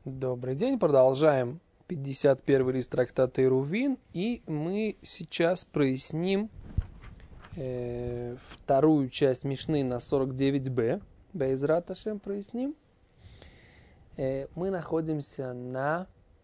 Добрый день, продолжаем 51 лист трактата Ирувин, и мы сейчас проясним вторую часть Мишны на 49b, Бейзрат Ашем проясним. Мы находимся на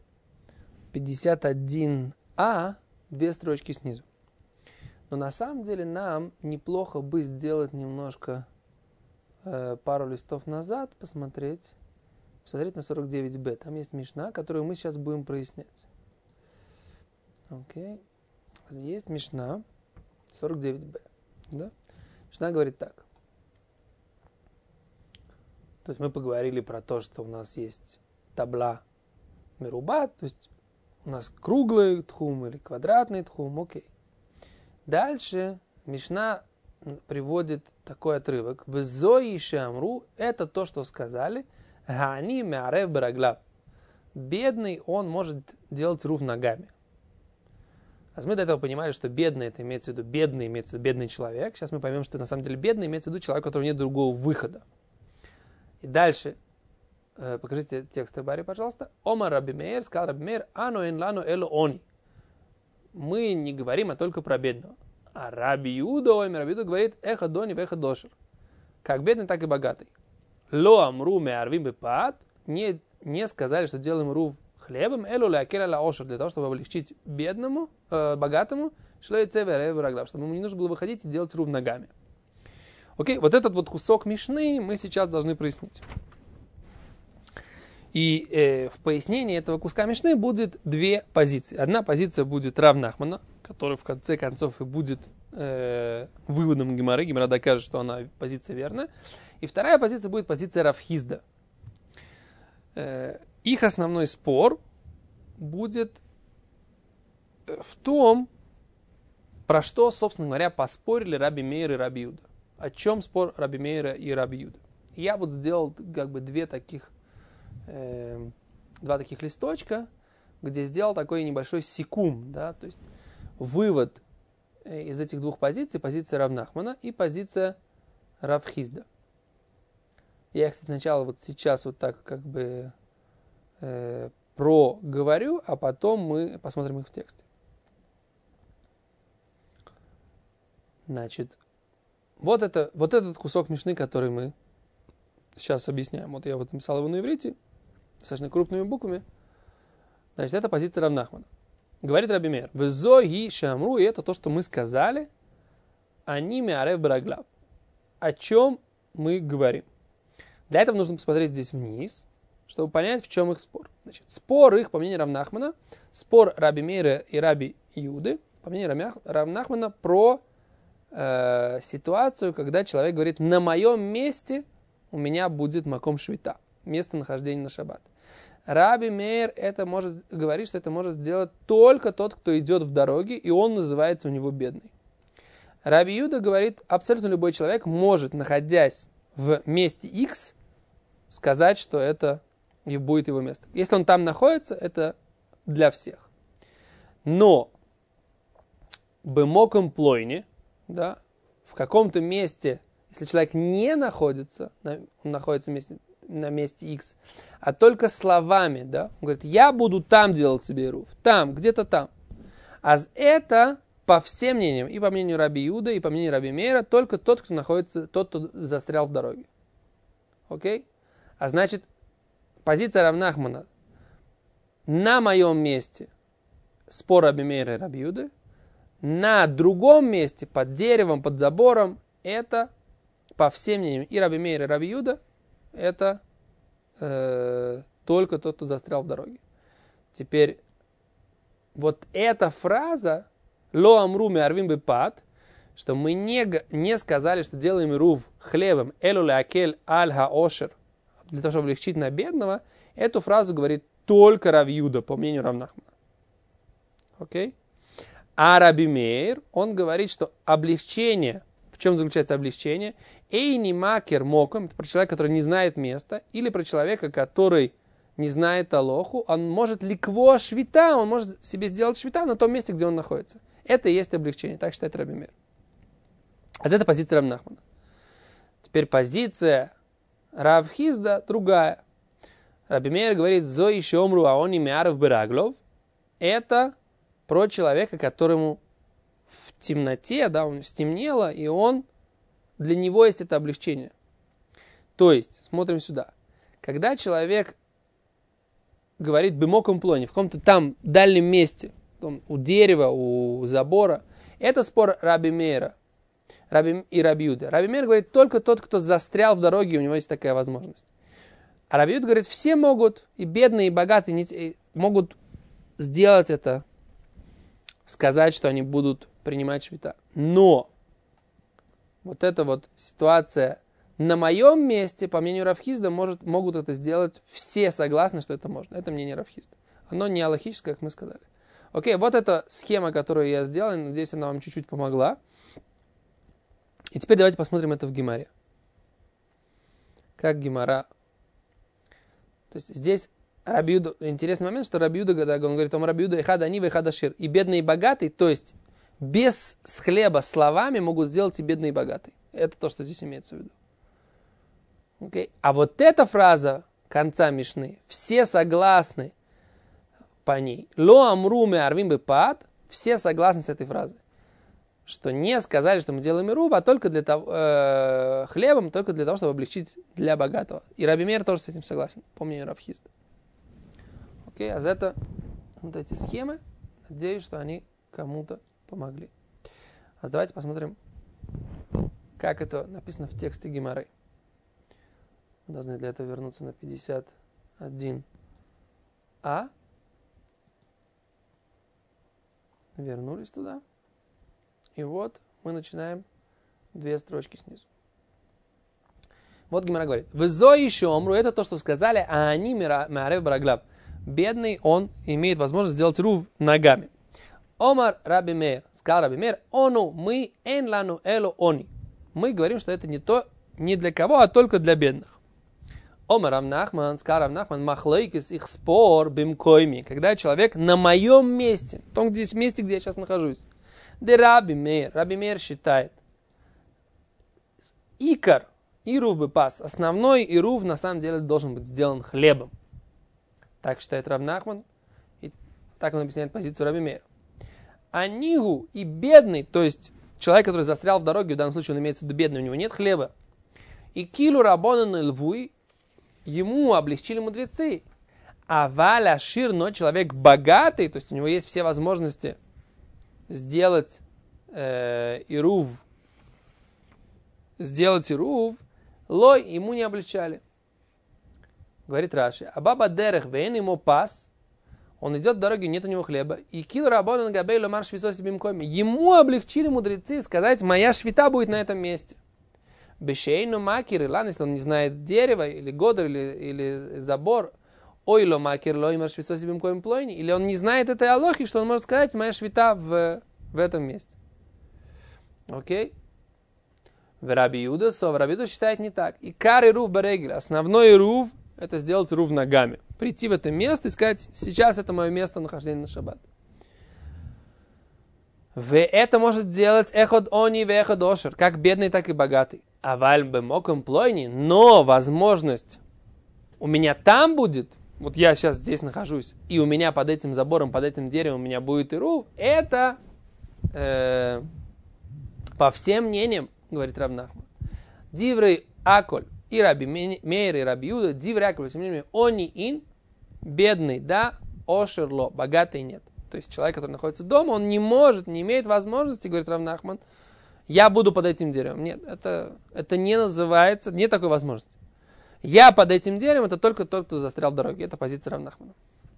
51а, две строчки снизу. Но на самом деле нам неплохо бы сделать немножко пару листов назад, посмотреть на 49b. Там есть Мишна, которую мы сейчас будем прояснять. Окей. Есть Мишна 49b. Да? Мишна говорит так. То есть мы поговорили про то, что у нас есть табла мерубат, то есть у нас круглый тхум или квадратный тхум. Окей. Дальше Мишна приводит такой отрывок. «Везои шамру» — это то, что сказали. «Гани меарев бараглав». Бедный, он может делать рув ногами. А мы до этого понимали, что бедный, это имеется в виду бедный человек. Сейчас мы поймем, что на самом деле бедный имеется в виду человек, у которого нет другого выхода. И дальше, покажите текст Рабари, пожалуйста. «Омар Раби Меир», сказал Раби Меир, «Ано эн лану эло они». Мы не говорим, а только про бедного. А Раби Иуда говорит, «Эха дони веха дошер». Как бедный, так и богатый. «Ло амру меарвим бепат», не сказали, что делаем рув хлебом, «Элу леакеля ла ошер», для того, чтобы облегчить бедному, богатому, «Шло и цевер эвраглав», чтобы ему не нужно было выходить и делать рув ногами. Окей, вот этот вот кусок Мишны мы сейчас должны прояснить. И в пояснении этого куска Мишны будет две позиции. Одна позиция будет Рав Нахмана, который в конце концов и будет выводом Гемары. Гемара докажет, что она позиция верная. И вторая позиция будет позиция Рав Хизда. Их основной спор будет в том, про что, собственно говоря, поспорили Раби Меир и Раби Иуда. О чем спор Раби Меира и Раби Иуда. Я вот сделал как бы два таких листочка, где сделал такой небольшой секум, да, то есть вывод из этих двух позиций, позиция Рав Нахмана и позиция Рав Хизда. Я их сначала вот сейчас вот так как бы проговорю, а потом мы посмотрим их в тексте. Значит, вот этот кусок Мишны, который мы сейчас объясняем. Вот я вот написал его на иврите, достаточно крупными буквами. Значит, это позиция Рав Нахмана. Говорит Раби Меир, «Везоги шамру», и это то, что мы сказали, «Они меарев бараглав». О чем мы говорим? Для этого нужно посмотреть здесь вниз, чтобы понять, в чем их спор. Значит, спор их, по мнению Рав Нахмана, спор Раби Меира и Раби Иуды, по мнению Рав Нахмана, про ситуацию, когда человек говорит, на моем месте у меня будет маком швита, место нахождения на шаббат. Раби Меир говорит, что это может сделать только тот, кто идет в дороге, и он называется у него бедный. Раби Иуда говорит, абсолютно любой человек может, находясь в месте X, сказать, что это и будет его место. Если он там находится, это для всех. Но бемоком плойне, да, в каком-то месте, если человек не находится, он находится на месте X, а только словами, да, он говорит, я буду там делать себе рув, там, где-то там. А это, по всем мнениям, и по мнению Раби Иуда, и по мнению Раби Меира, только тот, кто застрял в дороге. Окей? А значит, позиция Рав Нахмана на моем месте спор Раби Меира и Раби Иуды, на другом месте, под деревом, под забором, это, по всем мнениям, и Раби Меир, и Раби Иуда, это только тот, кто застрял в дороге. Теперь, вот эта фраза «Ло амру меарвим бепат», что мы не сказали, что делаем рув хлебом «Элу леакель аль хаошер», для того, чтобы облегчить на бедного, эту фразу говорит только Рав Иуда, по мнению Рав Нахмана. Окей? А Раби Меир, он говорит, что облегчение, в чем заключается облегчение? Эйни макер моком, это про человека, который не знает места, или про человека, который не знает алоху, он может ликво швита, он может себе сделать швита на том месте, где он находится. Это и есть облегчение, так считает Раби Меир. А это позиция Рав Нахмана. Теперь позиция Рав Хизда другая. Раби Мейер говорит, зои шомру аони меаров бераглов. Это про человека, которому в темноте, да, он стемнело, и для него есть это облегчение. То есть, смотрим сюда. Когда человек говорит бемоком плони, в каком-то там дальнем месте, у дерева, у забора, это спор Раби Мейера и Раби Юды. Раби Мейер говорит, только тот, кто застрял в дороге, у него есть такая возможность. А Раби Юда говорит, все могут, и бедные, и богатые, могут сделать это, сказать, что они будут принимать швита. Но вот эта вот ситуация на моем месте, по мнению Рав Хизда, могут это сделать все согласны, что это можно. Это мнение Рав Хизда. Оно не алахическое, как мы сказали. Окей, вот эта схема, которую я сделал, надеюсь, она вам чуть-чуть помогла. И теперь давайте посмотрим это в Гемаре. Как Гемара. То есть здесь Раби Юда, интересный момент, что Раби Юда, когда он говорит, Раби Юда, эхада ани, эхада шир. И бедный, и богатый, то есть без хлеба словами могут сделать и бедный, и богатый. Это то, что здесь имеется в виду. Okay. А вот эта фраза конца Мишны, все согласны по ней. Ло амру ме арвим бепат, все согласны с этой фразой. Что не сказали, что мы делаем ирув, а только для того, хлебом, только для того, чтобы облегчить для богатого. И Раби Мейер тоже с этим согласен, по мнению Рав Хизда. Окей, а за это вот эти схемы, надеюсь, что они кому-то помогли. А давайте посмотрим, как это написано в тексте Гемары. Мы должны для этого вернуться на 51а. Вернулись туда. И вот мы начинаем 2 строчки снизу. Вот Гемара говорит. «Везо еще омру» — это то, что сказали, а они меарев бараглав. Бедный, он имеет возможность сделать рув ногами. Омар Раби Мейер, сказал Раби Мейер, ону мы эн лану эло они. Мы говорим, что это не для кого, а только для бедных. Омар Рав Нахман, сказал Рав Нахман, махлейкис их спор бимкойми. Когда человек на моем месте, в том месте, где я сейчас нахожусь. Де Раби Мейер считает, икар, ирув бепас, основной ирув на самом деле должен быть сделан хлебом. Так считает Рав Нахман, и так он объясняет позицию Раби Мейера. А нигу и бедный, то есть человек, который застрял в дороге, в данном случае он имеется в виду бедный, у него нет хлеба. И килу рабонан львуй, ему облегчили мудрецы. А валя шир, но человек богатый, то есть у него есть все возможности сделать ирув, лой ему не облегчали. Говорит Раши, а баба дерех вен ему пас, он идет в дороге, нет у него хлеба, и кил рабонан габей ломар швисоси бимкоми, ему облегчили мудрецы сказать, моя швита будет на этом месте. Бешейну макер и лан, если он не знает дерево, или годр, или забор, ой ло макер ло имар швисоси бимкоми плойни, или он не знает этой алохи, что он может сказать, моя швита в этом месте. Окей? В Раби Юда считает не так. И кар ирув барегель, основной ирув, это сделать ирув ногами. Прийти в это место и сказать, сейчас это мое место нахождения на шаббат. Это может делать эход они и эход ошер, как бедный, так и богатый. А вальбе моком плойни, но возможность у меня там будет, вот я сейчас здесь нахожусь, и у меня под этим забором, под этим деревом у меня будет ирув, это по всем мнениям, говорит Рав Нахман, диврей аколь и Раби Мейер и Раби Юда, диврей аколь, по всем мнениям, они ин, бедный, да, ошерло, богатый нет. То есть человек, который находится дома, он не может, не имеет возможности, говорит Рав Нахман, я буду под этим деревом. Нет, это не называется, нет такой возможности. Я под этим деревом, это только тот, кто застрял в дороге. Это позиция Рав Нахмана.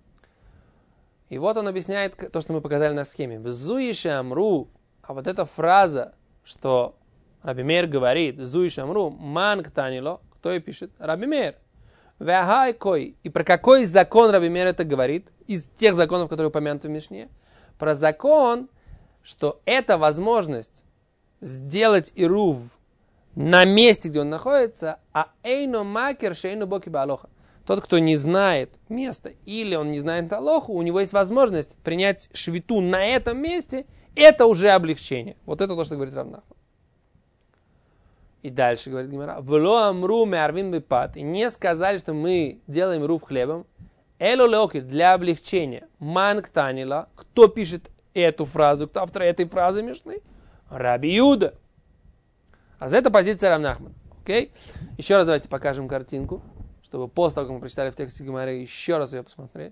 И вот он объясняет то, что мы показали на схеме. Зуиши амру, а вот эта фраза, что Раби Мейер говорит, зуиши амру, ман ктанило, кто и пишет? Раби Мейер. Вяхай кой. И про какой закон Раби Мейер это говорит? Из тех законов, которые упомянуты в Мишне. Про закон, что эта возможность сделать ирув на месте, где он находится, а эйно макер шейно боки баалоха. Тот, кто не знает место или он не знает алоху, у него есть возможность принять швиту на этом месте, это уже облегчение. Вот это то, что говорит Рав Нахман. И дальше говорит Гемара, «Вло амру меарвин бипат». И не сказали, что мы делаем рув хлебом. Эло леокель, для облегчения. Манг танила. Кто пишет эту фразу? Кто автор этой фразы Мишны? Раби Юда. А за это позиция Рав Нахман. Окей? Еще раз давайте покажем картинку, чтобы после того, как мы прочитали в тексте Гемары, еще раз ее посмотреть.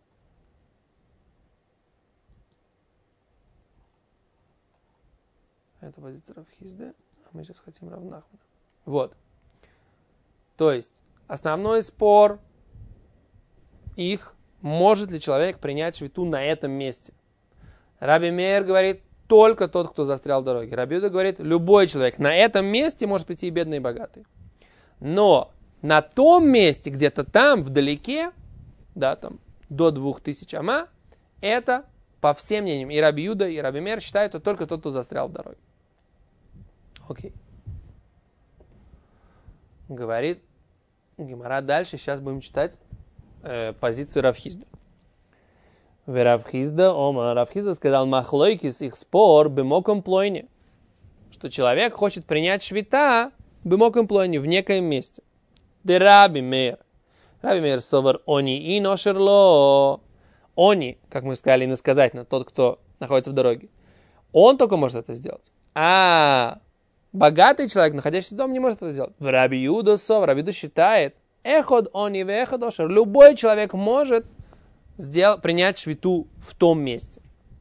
Это позиция Рав Хизда, а мы сейчас хотим Рав Нахмана. Вот. То есть, основной спор их, может ли человек принять швиту на этом месте. Раби Меир говорит, только тот, кто застрял в дороге. Раби Юда говорит, любой человек на этом месте может прийти и бедный, и богатый. Но на том месте, где-то там, вдалеке, да, там, до 2000 ама, это, по всем мнениям, и Раби Юда, и Раби Меир считают, что только тот, кто застрял в дороге. Окей. Говорит Гемара дальше, сейчас будем читать позицию Рав Хизда. Рав Хизда сказал, махлойкис, их спор, бемоком плойне, что человек хочет принять швита бемоком плойне, в некоем месте. Де Раби Меир. Раби Меир совар они и ношерло. Они, как мы сказали иносказательно, тот, кто находится в дороге, он только может это сделать. А богатый человек, находящийся дома, не может это сделать. В Раби Юда совар, Раби Юда считает, эход они веход ошер. Любой человек может принять швиту в том месте.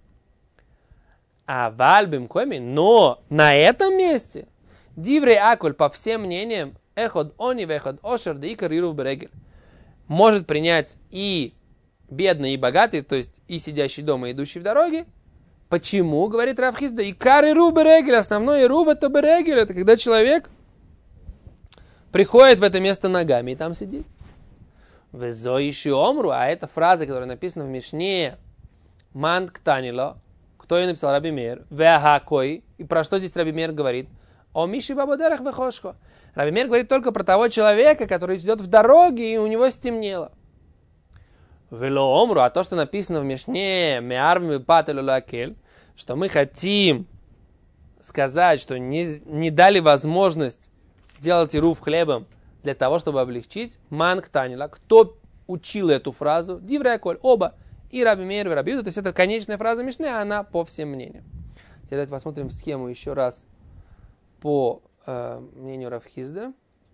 А вальбим коми, но на этом месте диврей акуль, по всем мнениям, эход они веход ошер, да и кариру берегель, может принять и бедный, и богатый, то есть и сидящий дома, и идущий в дороге. Почему, говорит Рав Хизда, и кариру берегель, основной ирув это берегель, это когда человек приходит в это место ногами и там сидит. Везоиши омру, а это фраза, которая написана в Мишне, ман ктанило, кто ее написал? Раби Меир, веахакой, и про что здесь Раби Меир говорит? О миши бабодерах вехошко. Раби Меир говорит только про того человека, который идет в дороге, и у него стемнело. Вело омру, а то, что написано в Мишне, меарвим пателю лакель, что мы хотим сказать, что не дали возможность делать ирув хлебом для того, чтобы облегчить, манг танила. Кто учил эту фразу? Диврей коль, оба. И Раби Меир, и Раби Юда. То есть это конечная фраза Мишны, а она по всем мнениям. Теперь давайте посмотрим схему еще раз по мнению Рав Хизда.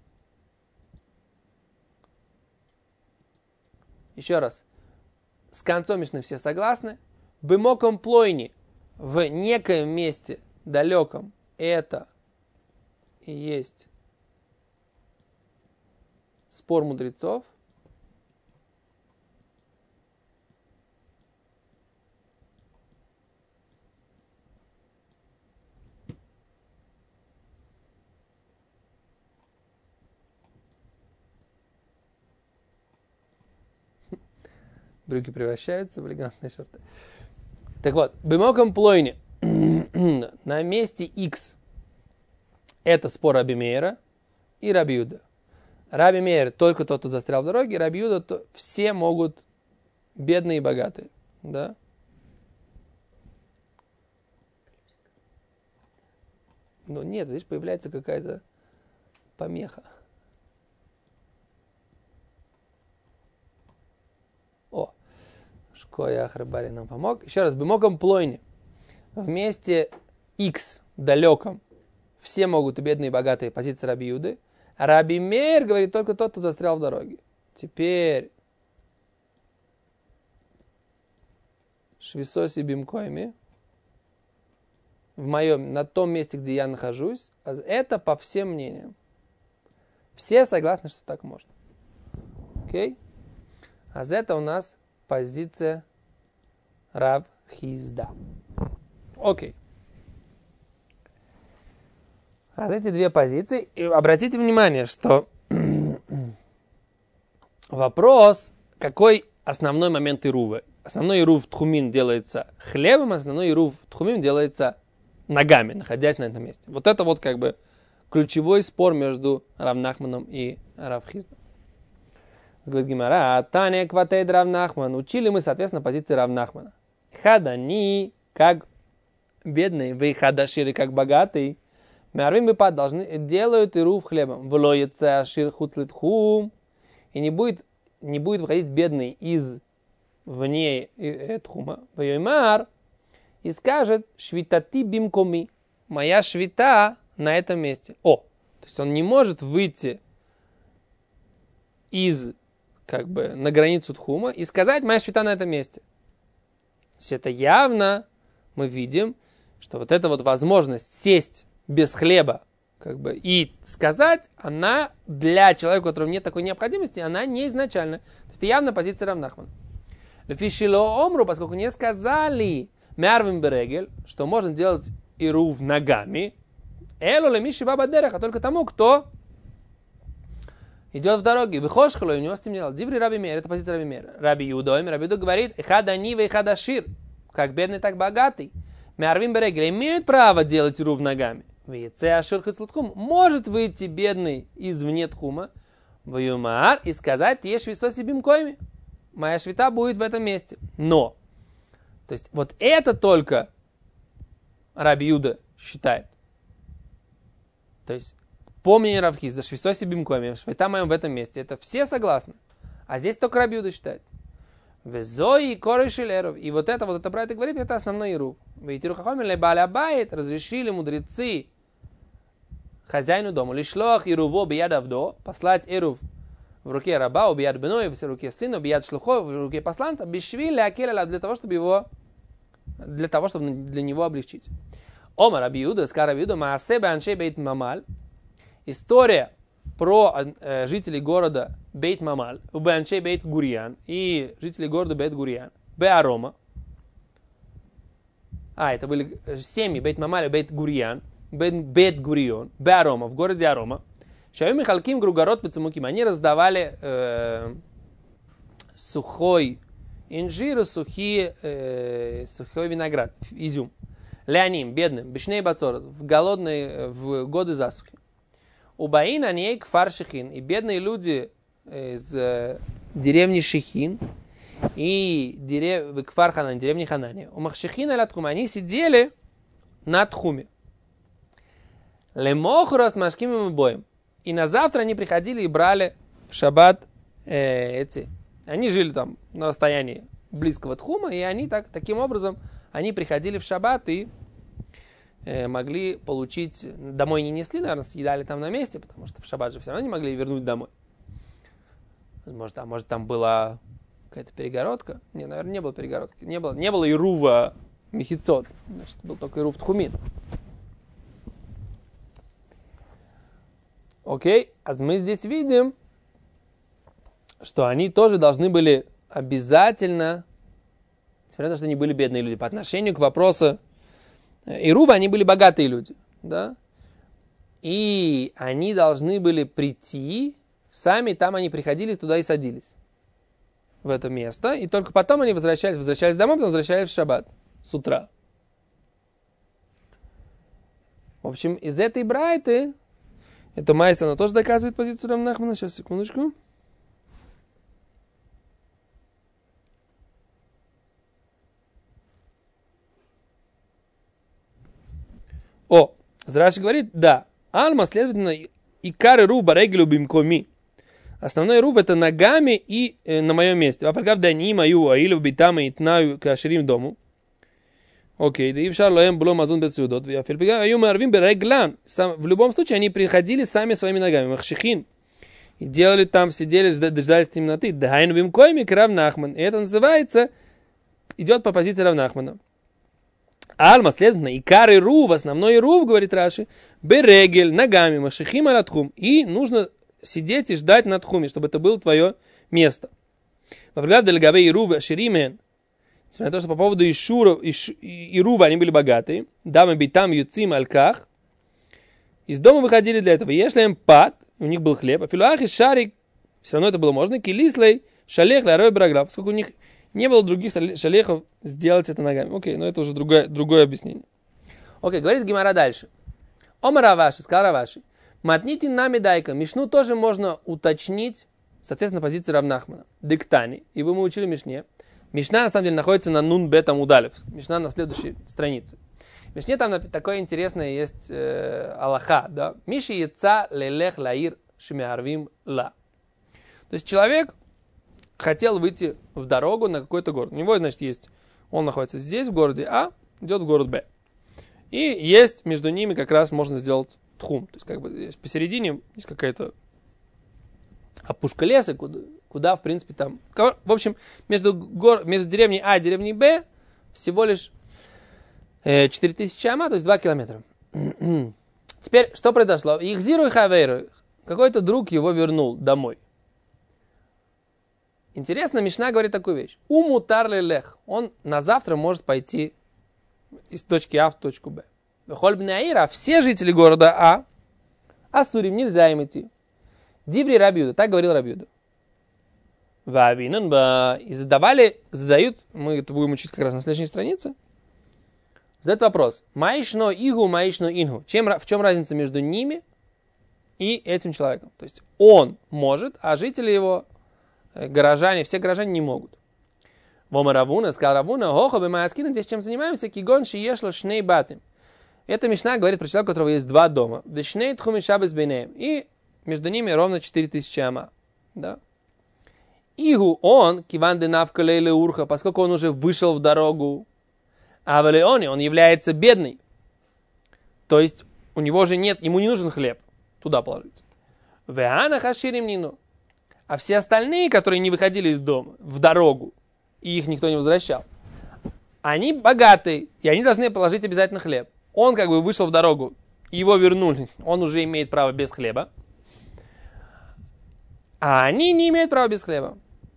Еще раз. С концом Мишны все согласны. Бемоком плойни, в некоем месте далеком, это и есть спор мудрецов. Брюки превращаются в элегантные шорты. Так вот, бемоком плойни, на месте X, это спор Раби Меира и Раби Юда. Раби Меир только тот, кто застрял в дороге, Раби Юда все могут, бедные и богатые. Да? Но нет, видишь, появляется какая-то помеха. О, Шкоя Ахрабари нам помог. Еще раз, бемоком плойни. В месте X, далеком, все могут, и бедные, и богатые, позиция Раби Юды. А Раби Меир говорит только тот, кто застрял в дороге. Теперь Швисоси бимкоими, на том месте, где я нахожусь, это по всем мнениям. Все согласны, что так можно. Окей? А за это у нас позиция Рав Хизда. Окей. А эти две позиции, и обратите внимание, что вопрос, какой основной момент ирува. Основной ирув тхумин делается хлебом, основной ирув тхумин делается ногами, находясь на этом месте. Вот это вот как бы ключевой спор между Рав Нахманом и Рав Хиздом. Говорит Гемара, Таня кватейд Рав Нахман. Учили мы, соответственно, позиции Рав Нахмана. Хадани, как бедный, вы хадашили, как богатый. Мярвим бипад делают ирув хлебом. Влоется ашир хуцлитхум. И не будет выходить бедный из вне тхума. Вайомар. И скажет, швитати бимкоми. Моя швита на этом месте. То есть он не может выйти на границу тхума и сказать, моя швита на этом месте. То есть это явно мы видим, что вот эта вот возможность сесть без хлеба, и сказать, она для человека, у которого нет такой необходимости, она не изначальна. То есть это явно позиция Рав Нахмана. Лефишило омру, поскольку не сказали мярвим берегель, что можно делать ирув ногами, эло лемиши баба дереха, только тому, кто идет в дороге. Выхошхало, и у него стемнело. Диври Раби Мейр, это позиция Раби Мейра. Раби Юдо говорит, эхад анива, эхад ашир, как бедный, так богатый. Мярвим берегель имеют право делать ирув ногами. Вейце ашир хицлутхум, может выйти бедный извне тхума, ваюмар, и сказать, ешь висоси бимкоими. Моя швита будет в этом месте. Но, то есть вот это только Раби Юда считает. То есть, по мнению Рав Хизда, швисоси бимкоими, швита моем в этом месте. Это все согласны. А здесь только Раби Юда считает. Везои коры шилеров. И вот это брайта говорит, это основной ирув. Вейтиру хахомин лебаля байт, разрешили мудрецы хозяину дома, лишлох ируво бияд авдо, послать ирув в руке раба, убияд беной, в руке сына, убияд шлухов, в руке посланца, бешвили акеля, для того, чтобы для него облегчить. Ома Раби Юда, сказал Раби Юда, маасебе аншей бейт мамаль. История про жителей города Бейт Мамаль, Убанчей Бейт Гурьян и жителей города Бейт Гурьян, Беарома. Это были семьи Бейт Мамаль и Бейт Гурьян, Бейт Гурион, Беарома, в городе Арома. Шаюми Халким Гругород Пецумуким, они раздавали сухой инжир, сухой виноград, изюм. Леоним, бедным, бешней бацорот, в годы засухи. Убаин аней кфар Шехин, и бедные люди из деревни Шехин и кфар Ханан, деревни Ханане. У Махшехин аля тхума, они сидели на тхуме. Лемохура с машким и боем. И на завтра они приходили и брали в шаббат Они жили там на расстоянии близкого тхума, и они таким образом они приходили в шаббат и могли получить, домой не несли, наверное, съедали там на месте, потому что в шаббат же все равно не могли вернуть домой. Может там была какая-то перегородка? Не, наверное, не было перегородки. Не было ирува мехицот, значит, был только ирув тхумин. Окей, а мы здесь видим, что они тоже должны были обязательно, несмотря на то, что они были бедные люди, по отношению к вопросу ирува, они были богатые люди, да? И они должны были прийти, сами там они приходили, туда и садились, в это место, и только потом они возвращались домой, потом возвращались в шаббат с утра. В общем, из этой брайты, это Майса, она тоже доказывает позицию Рав Нахмана. Сейчас, секундочку. Раши говорит, да. Алма, следовательно, икар ру барегелю бимкоми. Основной рув это ногами и на моем месте. Вапагав дани мою аилу битама и тнаю каширим дому. Окей, да и в шарлоем было мазун бецудот. В любом случае они приходили сами своими ногами. Махшихин. И делали там, сидели, дождались темноты. Дайну бимкоми Рав Нахман. И это называется, идет по позиции Рав Нахмана. Алма, следовательно, икар и рув, основной рув, говорит Раши, берегель, ногами, махшихим алатхум. И нужно сидеть и ждать на тхуме, чтобы это было твое место. Вапагав дальгаве и рув ширимен. Несмотря на то, что по поводу Ирува они были богатые, дамы битам юцим альках, из дома выходили для этого. Если им пад, у них был хлеб, а филуах и шарик, все равно это было можно, килислей, шалех, ларой, брагла, поскольку у них не было других шалехов сделать это ногами. Окей, но это уже другое объяснение. Окей, говорит Гемара дальше. Омар Раваши, сказал Раваши, матнити нами дайка, Мишну тоже можно уточнить, соответственно, позиции Рав Нахмана. Диктани, ибо мы учили Мишне. Мишна, на самом деле, находится на нун бетам удалев. Мишна на следующей странице. В Мишне там такое интересное есть алаха, да? Миши яца лелех лаир шмиарвим ла. То есть человек хотел выйти в дорогу на какой-то город. У него, значит, есть, он находится здесь, в городе А, идет в город Б. И есть между ними как раз можно сделать тхум. То есть, как бы посередине есть какая-то опушка леса, куда, в принципе, там... В общем, между деревней А и деревней Б всего лишь 4000 ама, то есть 2 километра. Теперь, что произошло? Ихзиру и хавейру. Какой-то друг его вернул домой. Интересно, Мишна говорит такую вещь. Умутар лелех. Он на завтра может пойти из точки А в точку Б. Хольбне Аира, все жители города А, Асурим, нельзя им идти. Диври Рабиуда, так говорил Рабиуда. И задают, мы это будем учить как раз на следующей странице, задают вопрос. Маишно игу, маишно ингу. В чем разница между ними и этим человеком? То есть он может, а жители его, горожане, все горожане не могут. Вома Равуна, сказал Равуна, хохо бы мы аскины, здесь чем занимаемся, кигон шиешло шней батим. Эта Мишна говорит про человека, у которого есть два дома. Вешней тхуми шабес бейнеем. И между ними ровно 4000 ама. Да? Игу он, киван денавка лейле урха, поскольку он уже вышел в дорогу, а в Леоне он является бедный. То есть у него же нет, ему не нужен хлеб. Туда положить. Веана хаширим нину. А все остальные, которые не выходили из дома в дорогу, и их никто не возвращал, они богатые, и они должны положить обязательно хлеб. Он как бы вышел в дорогу, его вернули, он уже имеет право без хлеба. А они не имеют права без хлеба.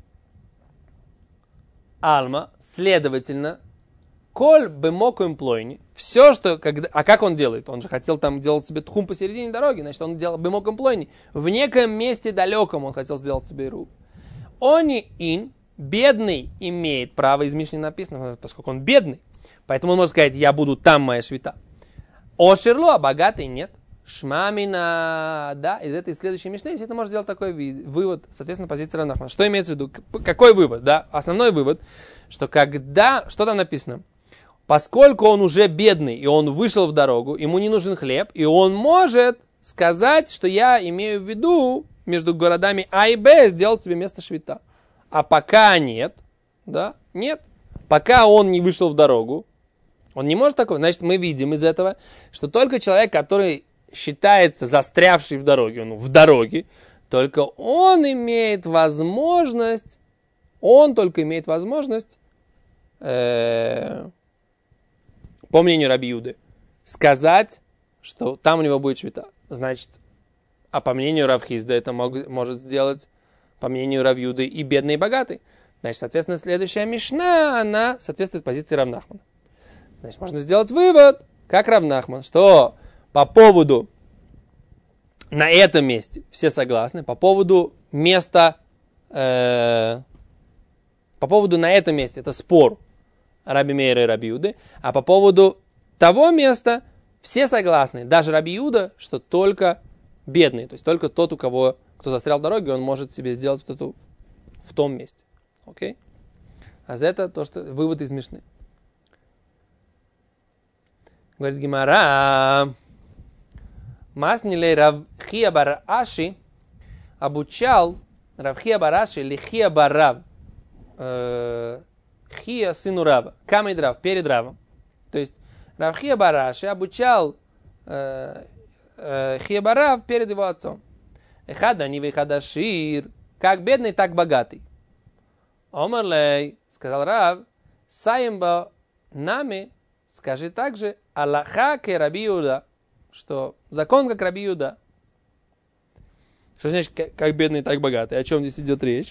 Алма, следовательно, коль бемоку им плойни, все, что... А как он делает? Он же хотел там делать себе тхум посередине дороги, значит, он делал бемоку им плойни. В неком месте далеком он хотел сделать себе ру. Они ин, бедный, имеет право, из Мишни написано, поскольку он бедный. Поэтому он может сказать, я буду там, моя швита. Ошерло, а богатый нет. Шмамина, да, из этой следующей Мишны, если ты можешь сделать такой вывод, соответственно, позиция Рав Нахмана. Что имеется в виду? Какой вывод? Да? Основной вывод, что когда, что там написано? Поскольку он уже бедный, и он вышел в дорогу, ему не нужен хлеб, и он может сказать, что я имею в виду между городами А и Б сделать себе место швита. А пока нет, да, нет, пока он не вышел в дорогу, он не может такого. Значит, мы видим из этого, что только человек, который считается застрявший в дороге, он в дороге, только он имеет возможность, по мнению Раби Юды, сказать, что там у него будет швита. Значит, а по мнению Рав Хизда это может сделать, по мнению Рав Юды, и бедный, и богатый. Значит, соответственно, следующая Мишна, она соответствует позиции Рав Нахмана. Значит, можно сделать вывод, как Рав Нахман, что по поводу на этом месте все согласны, по поводу места, по поводу на этом месте это спор Раби Мейра и Раби Юды, а по поводу того места все согласны, даже Раби Юда, что только бедный, то есть только тот, кто застрял в дороге, он может себе сделать в том месте. Окей? А это то, что вывод из Мишны. Говорит Гемара, Маснилей Рав Хия бар Аши обучал Рав Хия бар Аши или Хия бар Рав, Хия сыну Рава, Камед Рав, перед Равом. То есть Рав Хия бар Аши обучал Хия бар Рав перед его отцом. Эхада нивей хадашир, как бедный, так богатый. Омарлей, сказал Рав, Саимба нами, скажи также, Аллаха ке Раби Юда, что закон как Раби Юда. Что значит, как бедный, так богатый? О чем здесь идет речь?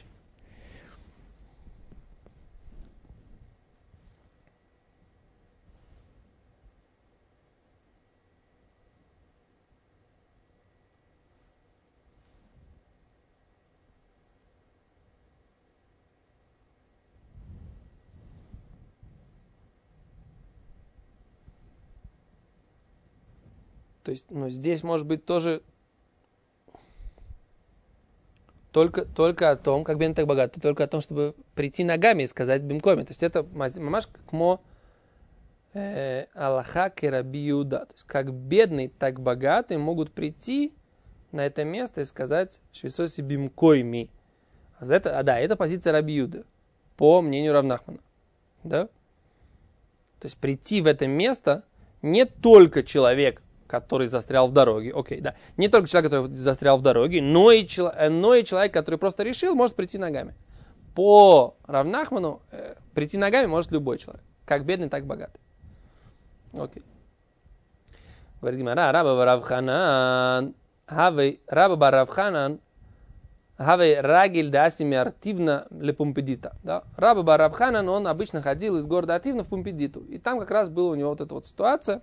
То есть, здесь может быть тоже только о том, как бедный, так богатый, только о том, чтобы прийти ногами и сказать бимкоми. То есть это мамаш кмо Аллаха ке Раби Иуда. То есть, как бедный, так богатый могут прийти на это место и сказать «Швисоси бимкойми». Это позиция Раби Иуды, по мнению Рав Нахмана. Да? То есть, прийти в это место не только человек, который застрял в дороге, не только человек, который застрял в дороге, но и человек, который просто решил, может прийти ногами. По Рав Нахману прийти ногами может любой человек, как бедный, так богатый. Окей. Говорит Гемара, Раба бар Рав Ханан, Хавей рагиль дасими артивна лепумпедита. Раба бар Рав Ханан, он обычно ходил из города Артивна в Пумпедиту. И там как раз была у него вот эта вот ситуация.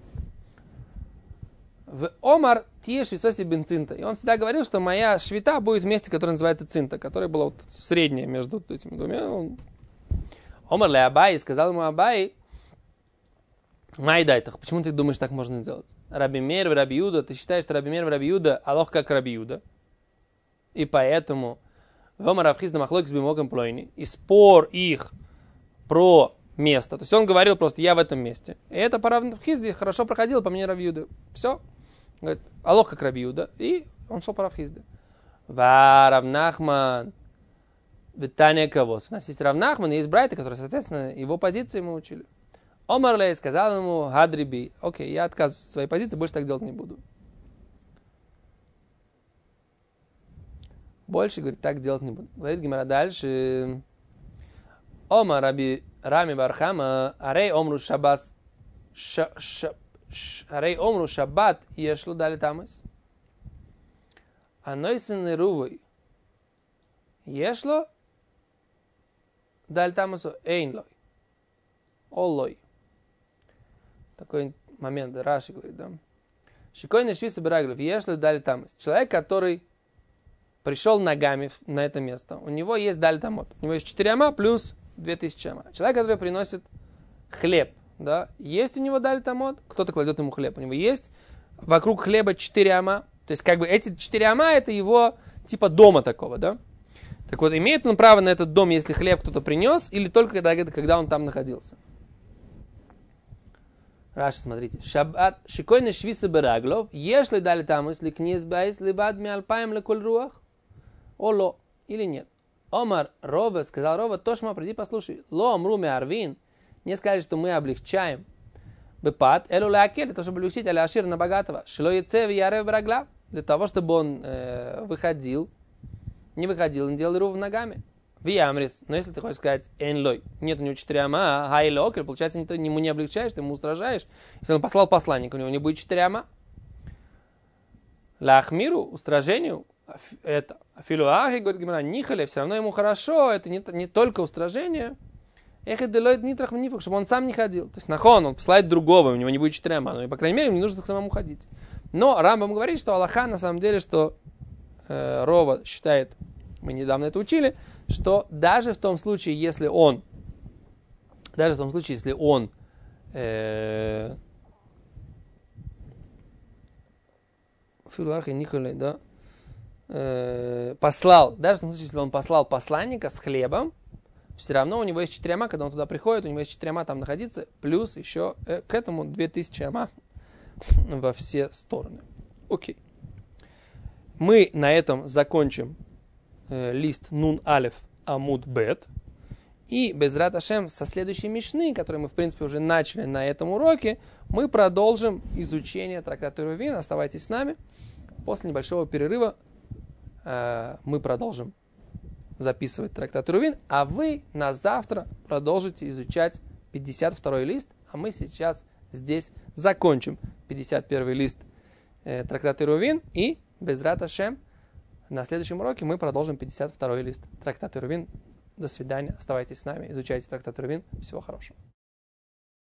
В Омар тиеш висоси бен цинта. И он всегда говорил, что моя швита будет в месте, которое называется цинта, которое было вот среднее между этими двумя. Омар ле Абай, сказал ему Абай, Майдайтах, почему ты думаешь, так можно сделать? Раби Мейр в Раби Иуда, ты считаешь, что Раби Мейр в Раби Иуда алох как Раби Иуда? И поэтому в Омар Авхизда махлокис бимогам плойни, и спор их про место. То есть он говорил просто, я в этом месте. И это по Равхизде хорошо проходило по мнению Раби Иуды. Все. Говорит, алох как Раби Иуда. И он шел по Равхизде. Рав Нахман. Витания Кавос. У нас есть Рав Нахман и есть Брайта, которые, соответственно, его позиции мы учили. Омар Лей сказал ему, Хадриби, окей, я отказываюсь от своей позиции, больше так делать не буду. Больше, говорит, так делать не буду. Говорит Гемара дальше. Омар Раби Рами Бархама, арей омру шабас, арей омру шаббат, ешло дали тамыс. Анойсен рувой. Ешло дали тамысу эйн лой. Оллой. Такой момент, Раши говорит, да. Шикойный швиса бараглев, ешло дали тамыс. Человек, который пришел ногами на это место, у него есть дали тамот. У него есть 4 ама плюс 2000 ама. Человек, который приносит хлеб, да, есть у него дали тамот, кто-то кладет ему хлеб. У него есть вокруг хлеба 4 ама. То есть, как бы эти 4 ама это его типа дома такого, да. Так вот, имеет он право на этот дом, если хлеб кто-то принес, или только когда он там находился? Раши, смотрите. Шаббат, шикойный швиса бараглов, если дали тамус, ли книз байс, ли бад ми алпаем леколь руах? Оло, или нет? Омар Рова, сказал Рова, Тошма, приди послушай. Ло омру ми арвин, не сказали, что мы облегчаем. Бепат, элу леакель, для того, чтобы облегчить аляшир на богатого. Шло яцев ярев бараглав, для того, чтобы он не выходил, не делал ров ногами. Виамрис, но если ты хочешь сказать энлой, нет у него 4 ама, хайлокер, получается, ты ему не облегчаешь, ты ему устражаешь. Если он послал посланника, у него не будет 4 ама. Лахмиру, устражению, это филуахи, говорит Гемара, нихале, все равно ему хорошо, это не только устражение. Эхе делает нитрах в нифах, чтобы он сам не ходил. То есть нахон, он посылает другого, у него не будет 4 ама, но, по крайней мере, ему не нужно самому ходить. Но Рамбам говорит, что Аллаха, на самом деле, что Рова считает, мы недавно это учили, что даже в том случае, если он послал, даже в том случае, если он послал посланника с хлебом, все равно у него есть 4 ама, когда он туда приходит, у него есть 4 ама там находиться, плюс еще к этому 2000 ама во все стороны. Окей. Мы на этом закончим лист Нун Алеф Амуд Бет. И Безрат Ашем со следующей мишны, которую мы, в принципе, уже начали на этом уроке, мы продолжим изучение трактата Рувин. Оставайтесь с нами. После небольшого перерыва мы продолжим записывать трактат Рувин, а вы на завтра продолжите изучать 52-й лист, а мы сейчас здесь закончим 51-й лист трактата Рувин, и Безрат Ашем на следующем уроке мы продолжим 52-й лист трактата Рувин. До свидания. Оставайтесь с нами. Изучайте трактат Рувин. Всего хорошего.